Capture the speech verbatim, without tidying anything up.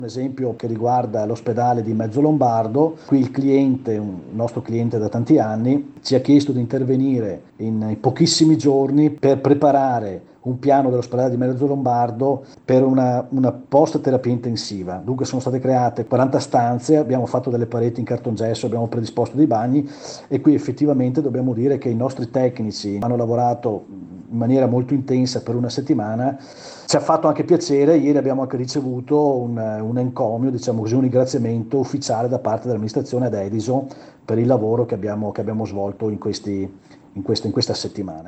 Un esempio che riguarda l'ospedale di Mezzolombardo, qui il cliente, un nostro cliente da tanti anni, ci ha chiesto di intervenire in pochissimi giorni per preparare un piano dell'ospedale di Mezzolombardo per una, una post-terapia intensiva. Dunque sono state create quaranta stanze, abbiamo fatto delle pareti in cartongesso, abbiamo predisposto dei bagni e qui effettivamente dobbiamo dire che i nostri tecnici hanno lavorato in maniera molto intensa per una settimana. Ci ha fatto anche piacere, ieri abbiamo anche ricevuto un, un encomio, diciamo così, un ringraziamento ufficiale da parte dell'amministrazione ad Edison per il lavoro che abbiamo, che abbiamo svolto in, questi, in, queste, in questa settimana.